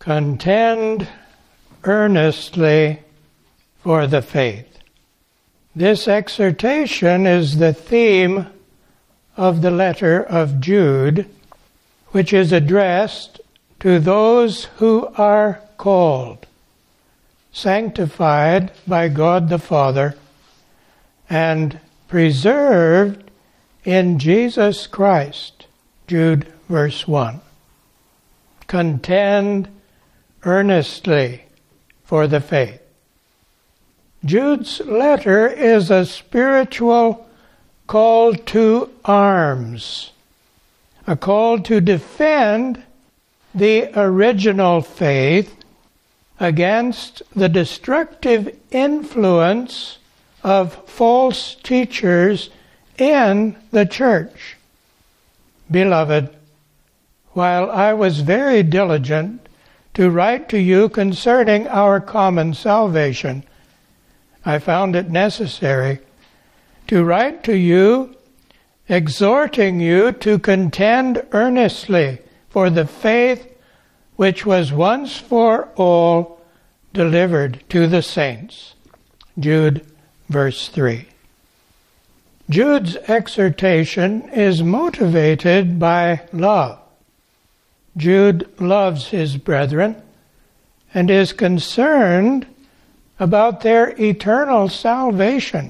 Contend earnestly for the faith. This exhortation is the theme of the letter of Jude, which is addressed to those who are called, sanctified by God the Father, and preserved in Jesus Christ. Jude verse 1. Contend earnestly for the faith. Jude's letter is a spiritual call to arms, a call to defend the original faith against the destructive influence of false teachers in the church. Beloved, while I was very diligent to write to you concerning our common salvation, I found it necessary to write to you, exhorting you to contend earnestly for the faith which was once for all delivered to the saints. Jude verse 3. Jude's exhortation is motivated by love. Jude loves his brethren and is concerned about their eternal salvation.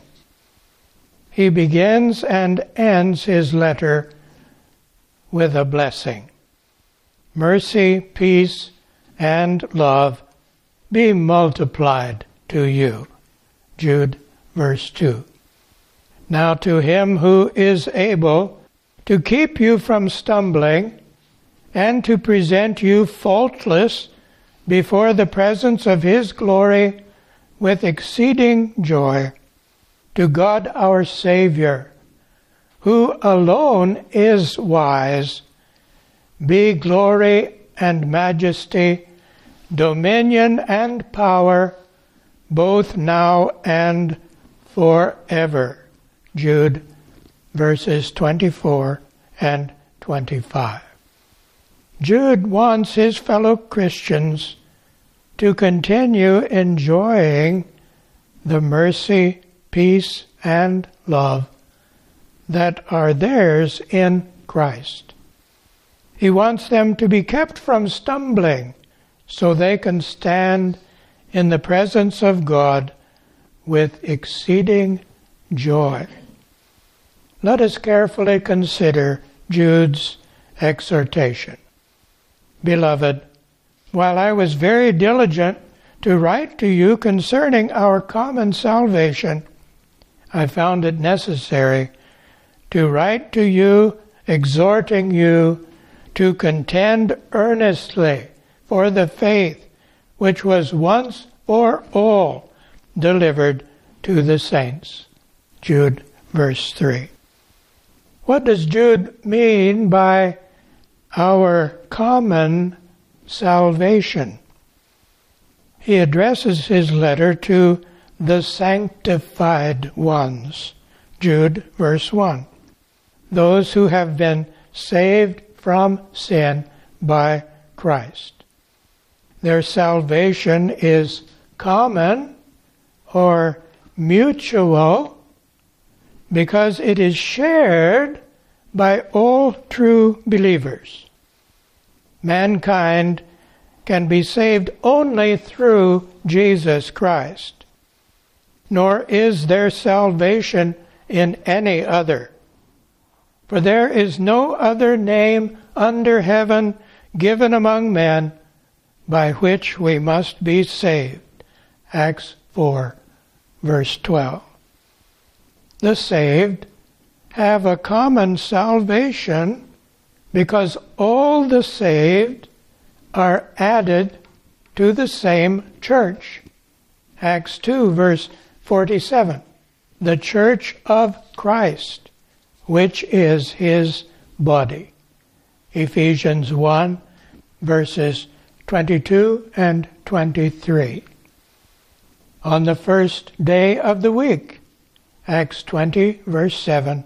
He begins and ends his letter with a blessing. Mercy, peace, and love be multiplied to you. Jude verse 2. Now to him who is able to keep you from stumbling and to present you faultless before the presence of his glory with exceeding joy, to God our Savior, who alone is wise, be glory and majesty, dominion and power, both now and forever. Jude verses 24 and 25. Jude wants his fellow Christians to continue enjoying the mercy, peace, and love that are theirs in Christ. He wants them to be kept from stumbling so they can stand in the presence of God with exceeding joy. Let us carefully consider Jude's exhortation. Beloved, while I was very diligent to write to you concerning our common salvation, I found it necessary to write to you, exhorting you to contend earnestly for the faith which was once for all delivered to the saints. Jude verse 3. What does Jude mean by our common salvation? He addresses his letter to the sanctified ones. Jude verse 1. Those who have been saved from sin by Christ. Their salvation is common or mutual because it is shared by all true believers. Mankind can be saved only through Jesus Christ, nor is there salvation in any other. For there is no other name under heaven given among men by which we must be saved. Acts 4, verse 12. The saved have a common salvation because all the saved are added to the same church. Acts 2, verse 47. The church of Christ, which is his body. Ephesians 1, verses 22 and 23. On the first day of the week, Acts 20, verse 7,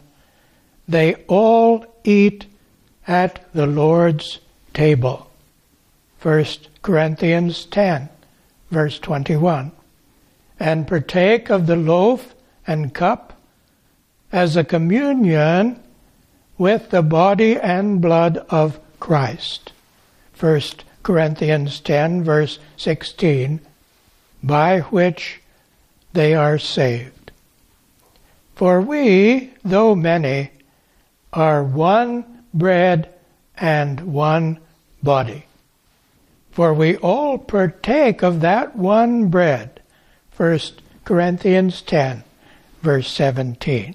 they all eat at the Lord's table. 1 Corinthians 10, verse 21, and partake of the loaf and cup as a communion with the body and blood of Christ. 1 Corinthians 10, verse 16, by which they are saved. For we, though many, are one bread and one body. For we all partake of that one bread. 1 Corinthians 10, verse 17.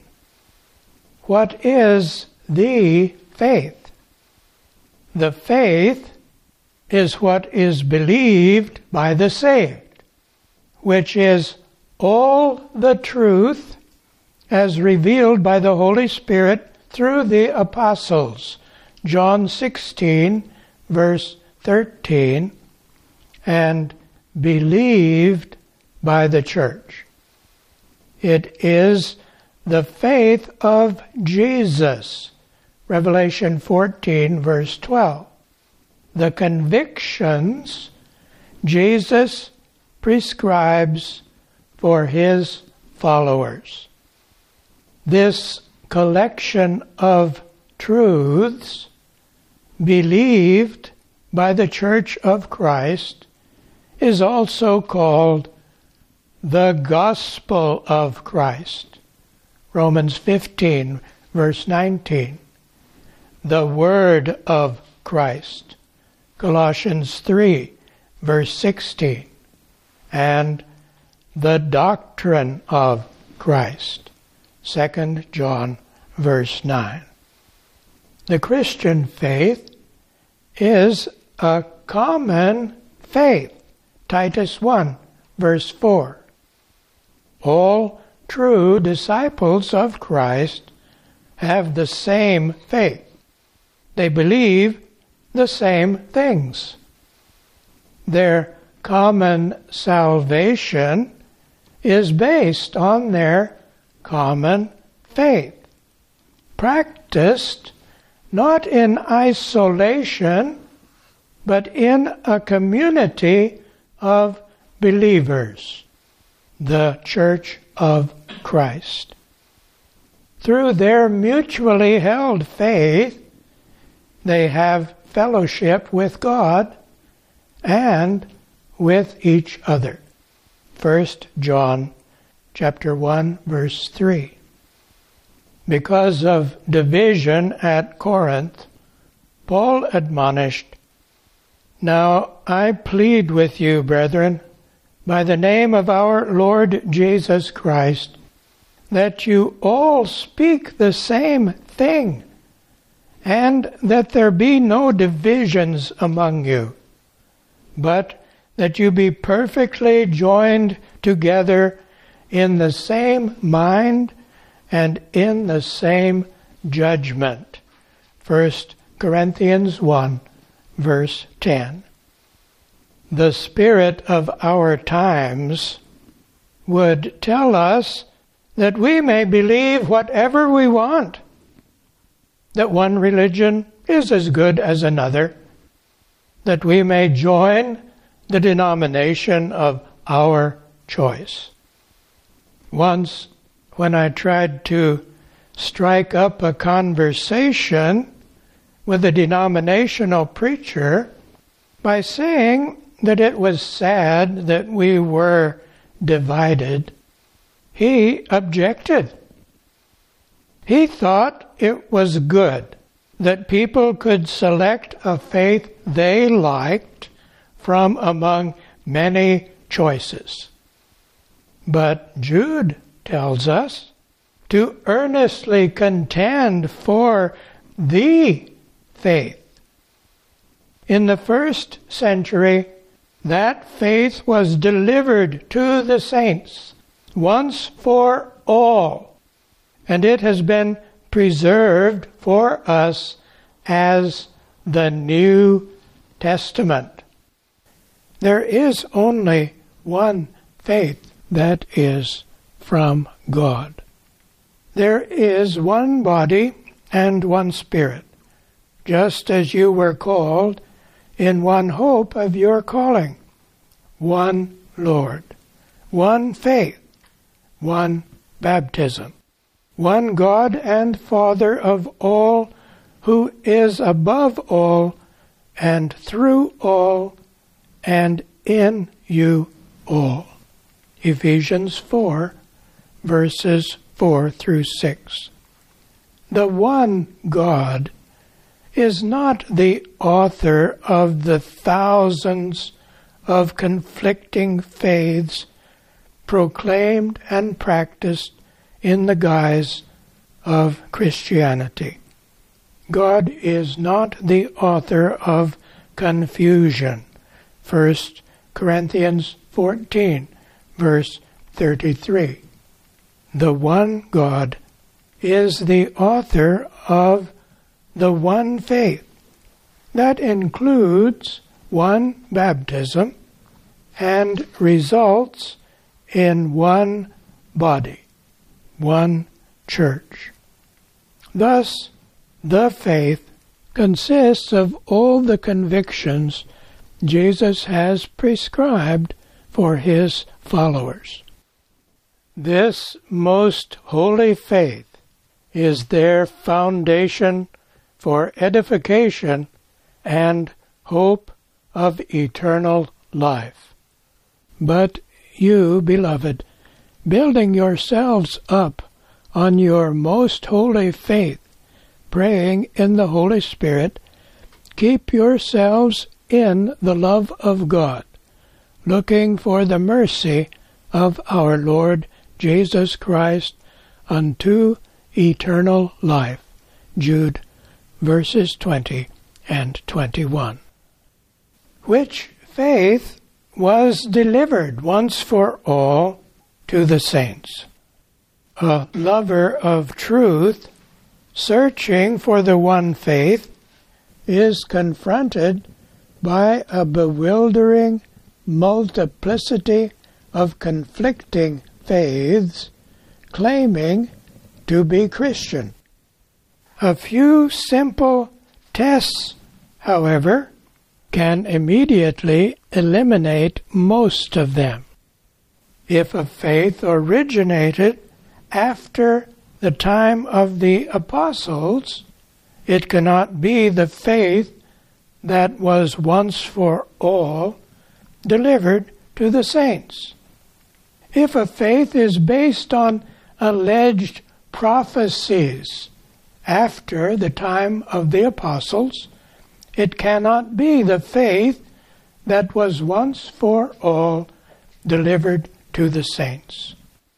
What is the faith? The faith is what is believed by the saved, which is all the truth as revealed by the Holy Spirit through the apostles. John 16, verse 13, and believed by the church. It is the faith of Jesus. Revelation 14, verse 12. The convictions Jesus prescribes for his followers. This collection of truths believed by the Church of Christ is also called the Gospel of Christ. Romans 15, verse 19. The Word of Christ. Colossians 3, verse 16. And the doctrine of Christ. 2 John, verse 9. The Christian faith is a common faith. Titus 1, verse 4. All true disciples of Christ have the same faith. They believe the same things. Their common salvation is based on their common faith, practiced not in isolation, but in a community of believers, the Church of Christ. Through their mutually held faith, they have fellowship with God and with each other. 1 John chapter 1, verse 3. Because of division at Corinth, Paul admonished, "Now I plead with you, brethren, by the name of our Lord Jesus Christ, that you all speak the same thing, and that there be no divisions among you, but that you be perfectly joined together in the same mind and in the same judgment." 1 Corinthians 1, verse 10. The spirit of our times would tell us that we may believe whatever we want, that one religion is as good as another, that we may join the denomination of our choice. Once, when I tried to strike up a conversation with a denominational preacher by saying that it was sad that we were divided, he objected. He thought it was good that people could select a faith they liked from among many choices. But Jude tells us to earnestly contend for the faith. In the first century, that faith was delivered to the saints once for all, and it has been preserved for us as the New Testament. There is only one faith that is from God. There is one body and one Spirit, just as you were called in one hope of your calling, one Lord, one faith, one baptism, one God and Father of all, who is above all, and through all, and in you all. Ephesians 4, verses 4 through 6. The one God is not the author of the thousands of conflicting faiths proclaimed and practiced in the guise of Christianity. God is not the author of confusion. 1 Corinthians 14, verse 33. The one God is the author of the one faith. That includes one baptism and results in one body, one church. Thus, the faith consists of all the convictions Jesus has prescribed for his followers. This most holy faith is their foundation for edification and hope of eternal life. But you, beloved, building yourselves up on your most holy faith, praying in the Holy Spirit, keep yourselves in the love of God, looking for the mercy of our Lord Jesus Christ unto eternal life. Jude, verses 20 and 21. Which faith was delivered once for all to the saints. A lover of truth, searching for the one faith, is confronted by a bewildering multiplicity of conflicting faiths claiming to be Christian. A few simple tests, however, can immediately eliminate most of them. If a faith originated after the time of the apostles, it cannot be the faith that was once for all delivered to the saints. If a faith is based on alleged prophecies after the time of the apostles, it cannot be the faith that was once for all delivered to the saints.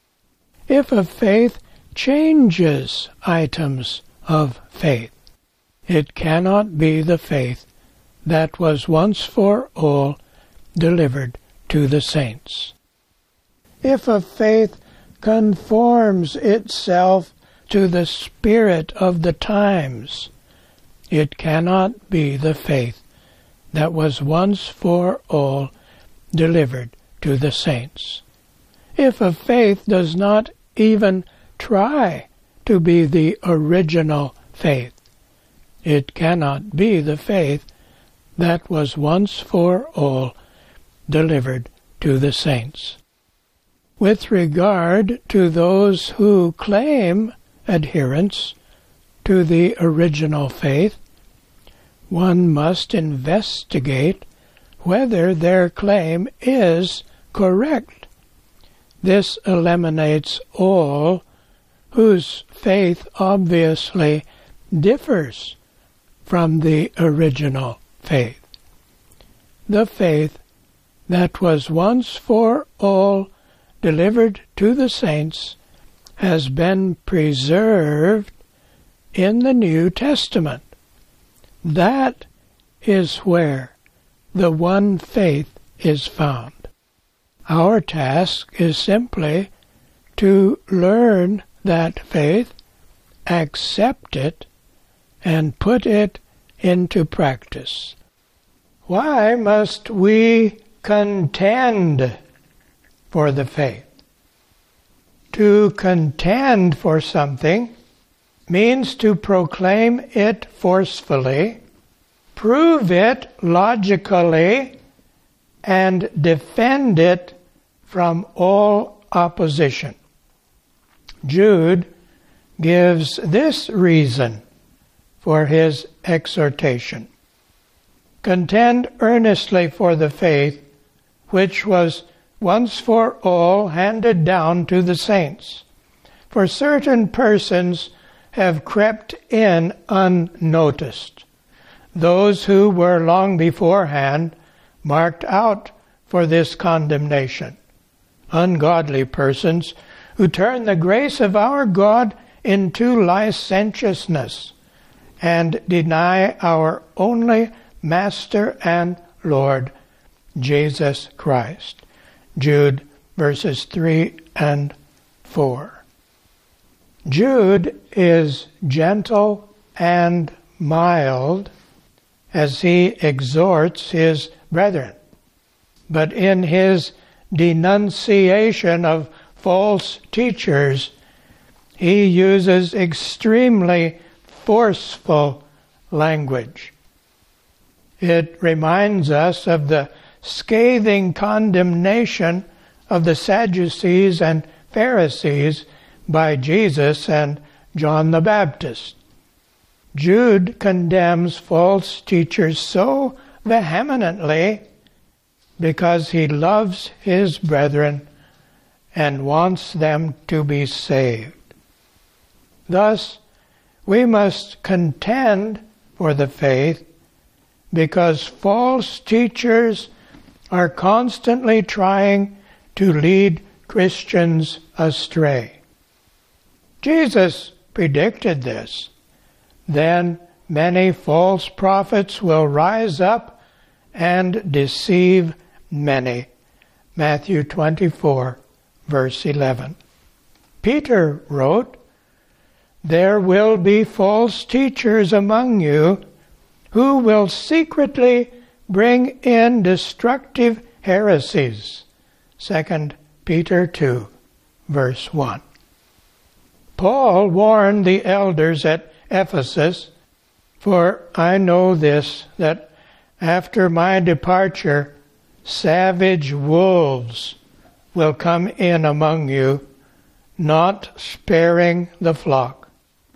If a faith changes items of faith, it cannot be the faith that was once for all delivered to the saints. If a faith conforms itself to the spirit of the times, it cannot be the faith that was once for all delivered to the saints. If a faith does not even try to be the original faith, it cannot be the faith that was once for all delivered to the saints. With regard to those who claim adherence to the original faith, one must investigate whether their claim is correct. This eliminates all whose faith obviously differs from the original faith. The faith that was once for all delivered to the saints has been preserved in the New Testament. That is where the one faith is found. Our task is simply to learn that faith, accept it, and put it into practice. Why must we contend for the faith? To contend for something means to proclaim it forcefully, prove it logically, and defend it from all opposition. Jude gives this reason for his exhortation. Contend earnestly for the faith which was once for all handed down to the saints. For certain persons have crept in unnoticed, those who were long beforehand marked out for this condemnation, ungodly persons who turn the grace of our God into licentiousness and deny our only Master and Lord, Jesus Christ. Jude verses 3 and 4. Jude is gentle and mild as he exhorts his brethren, but in his denunciation of false teachers, he uses extremely forceful language. It reminds us of the scathing condemnation of the Sadducees and Pharisees by Jesus and John the Baptist. Jude condemns false teachers so vehemently because he loves his brethren and wants them to be saved. Thus, we must contend for the faith because false teachers are constantly trying to lead Christians astray. Jesus predicted this. Then many false prophets will rise up and deceive many. Matthew 24, verse 11. Peter wrote, "There will be false teachers among you who will secretly bring in destructive heresies." 2 Peter 2, verse 1. Paul warned the elders at Ephesus, "For I know this, that after my departure savage wolves will come in among you, not sparing the flock.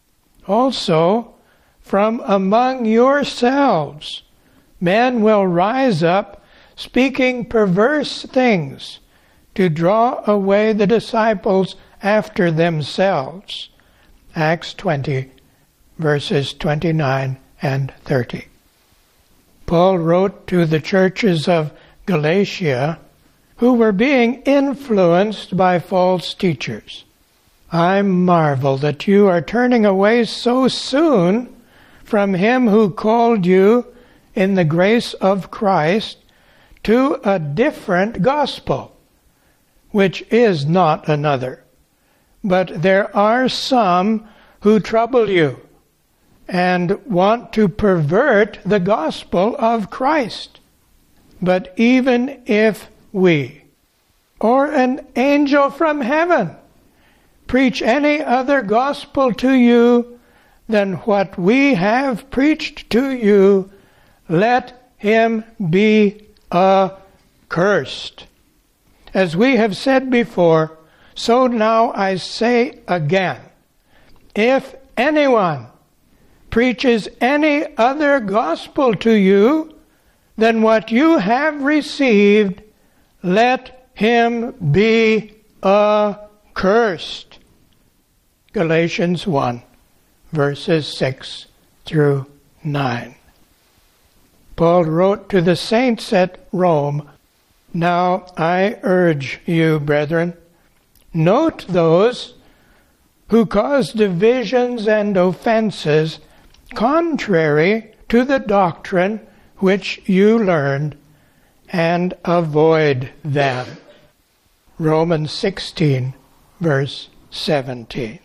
Also, from among yourselves men will rise up, speaking perverse things, to draw away the disciples after themselves." Acts 20, verses 29 and 30. Paul wrote to the churches of Galatia, who were being influenced by false teachers, "I marvel that you are turning away so soon from him who called you in the grace of Christ to a different gospel, which is not another. But there are some who trouble you and want to pervert the gospel of Christ. But even if we, or an angel from heaven, preach any other gospel to you than what we have preached to you, let him be accursed. As we have said before, so now I say again, if anyone preaches any other gospel to you than what you have received, let him be accursed." Galatians 1, verses 6 through 9. Paul wrote to the saints at Rome, "Now I urge you, brethren, note those who cause divisions and offenses contrary to the doctrine which you learned, and avoid them." Romans 16, verse 17.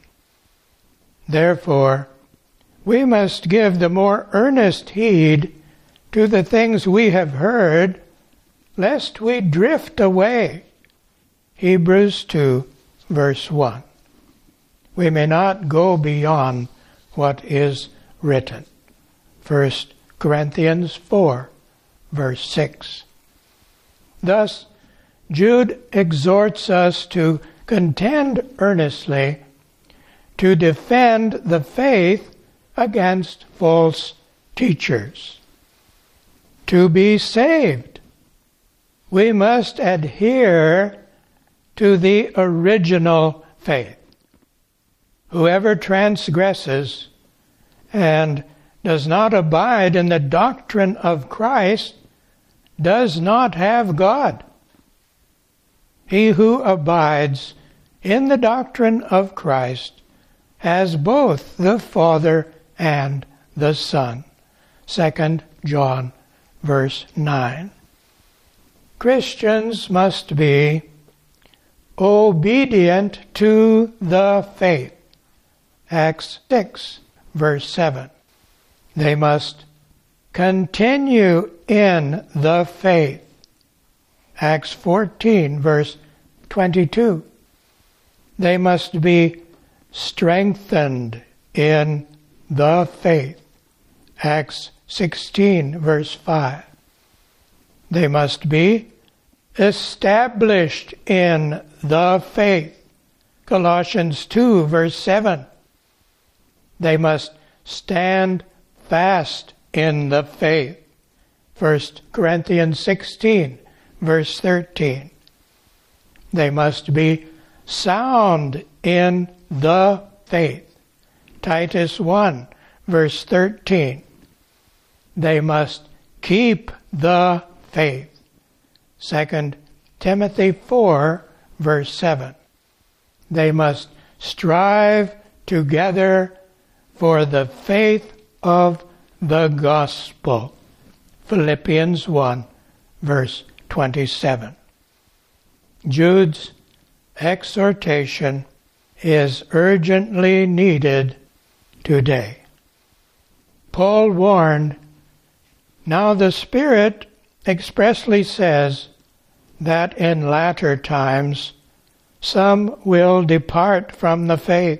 Therefore, we must give the more earnest heed to the things we have heard, lest we drift away. Hebrews 2, verse 1. We may not go beyond what is written. 1 Corinthians 4, verse 6. Thus, Jude exhorts us to contend earnestly to defend the faith against false teachers. To be saved, we must adhere to the original faith. Whoever transgresses and does not abide in the doctrine of Christ does not have God. He who abides in the doctrine of Christ has both the Father and the Son. 2 John, verse 9. Christians must be obedient to the faith. Acts 6, verse 7. They must continue in the faith. Acts 14, verse 22. They must be strengthened in the faith. Acts 16, verse 5. They must be established in the faith. Colossians 2, verse 7. They must stand fast in the faith. 1 Corinthians 16, verse 13. They must be sound in the faith. Titus 1, verse 13. They must keep the faith. 2 Timothy 4, verse 7. They must strive together for the faith of the gospel. Philippians 1, verse 27. Jude's exhortation is urgently needed today. Paul warned, "Now the Spirit expressly says that in latter times some will depart from the faith."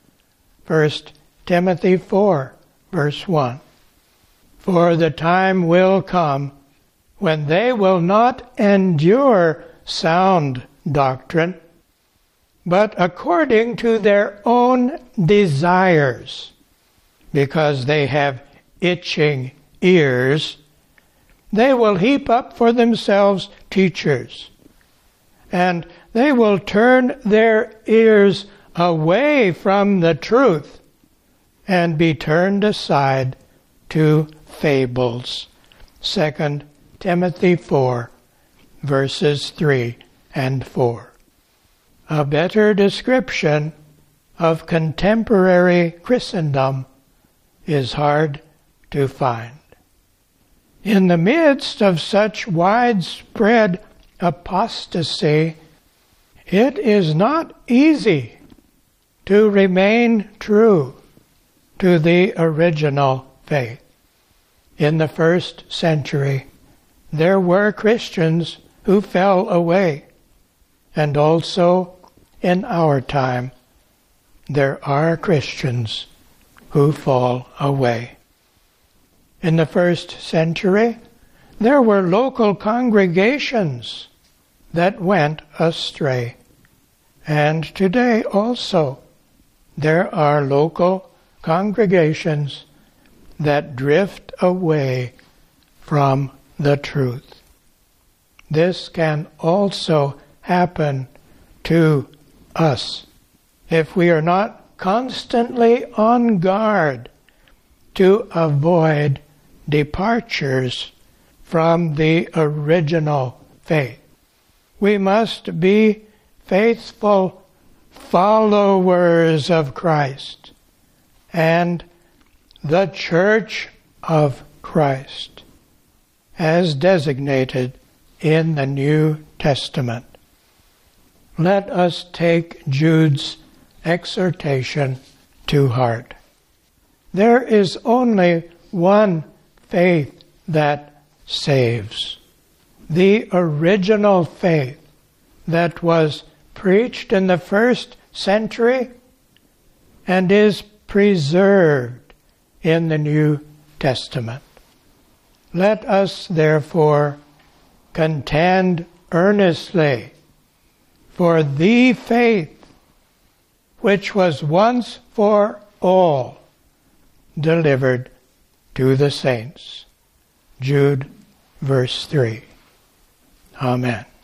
1 Timothy 4, verse 1. "For the time will come when they will not endure sound doctrine, but according to their own desires, because they have itching ears, they will heap up for themselves teachers, and they will turn their ears away from the truth and be turned aside to fables." 2 Timothy 4, verses 3 and 4. A better description of contemporary Christendom is hard to find. In the midst of such widespread apostasy, it is not easy to remain true to the original faith. In the first century, there were Christians who fell away, and also in our time, there are Christians who fall away. In the first century, there were local congregations that went astray. And today also, there are local congregations that drift away from the truth. This can also happen to us if we are not constantly on guard to avoid departures from the original faith. We must be faithful followers of Christ and the Church of Christ, as designated in the New Testament. Let us take Jude's exhortation to heart. There is only one faith that saves. The original faith that was preached in the first century and is preserved in the New Testament. Let us therefore contend earnestly for the faith which was once for all delivered to the saints. Jude, verse 3. Amen.